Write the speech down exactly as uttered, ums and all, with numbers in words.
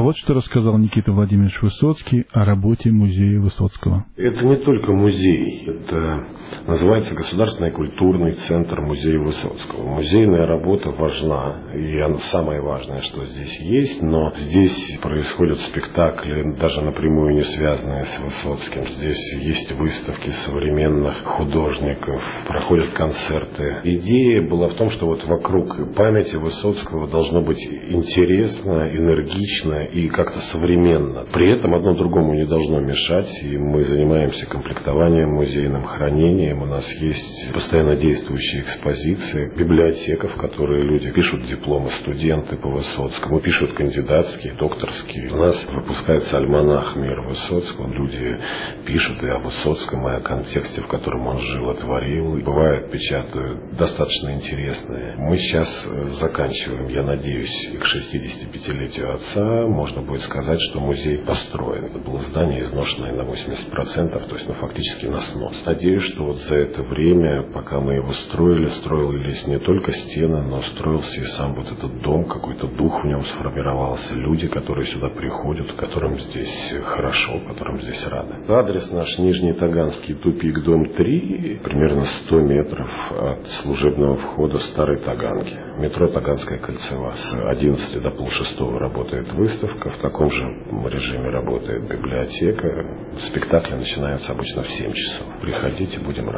вот что рассказал Никита Владимирович Высоцкий о работе музея Высоцкого. Это не только музей, это называется Государственный культурный центр музея Высоцкого. Музейная работа важна, и она самое важное, что здесь есть, но здесь происходят спектакли, даже напрямую не связанные с Высоцким. Здесь есть выставки современных художников, проходят концерты. Идея была в том, что вот вокруг памяти Высоцкого должно быть интересно, энергично и как-то современно. При этом одно другому не должно мешать, и мы занимаемся комплектованием, музейным хранением. У нас есть постоянно действующие экспозиции, библиотека, в которой люди пишут дипломы, студенты по Высоцкому, пишут кандидатские, докторские. У нас выпускается альманах «Мир Высоцкого». Люди пишут и о Высоцком, и о контексте, в котором он жил и творил. И бывает, печатают достаточно интересные. Мы сейчас заканчиваем, я надеюсь, к шестидесятипятилетию отца. Можно будет сказать, что музей построен. Это было здание, изношенное на восемьдесят процентов, то есть ну, фактически на снос. Надеюсь, что вот за это время, пока мы его строили, строились не только стены, но строился и сам вот этот дом, какой-то дух в нем сформировался, люди, которые сюда приходят, которым здесь хорошо, которым здесь рады. Адрес наш: Нижний Таганский, тупик, дом три, примерно сто метров от служебного входа Старой Таганки. Метро Таганская кольцевая. С одиннадцати до полшестого работает выставка, в таком же режиме работает библиотека. Спектакли начинаются обычно в семь часов. Приходите, будем рады.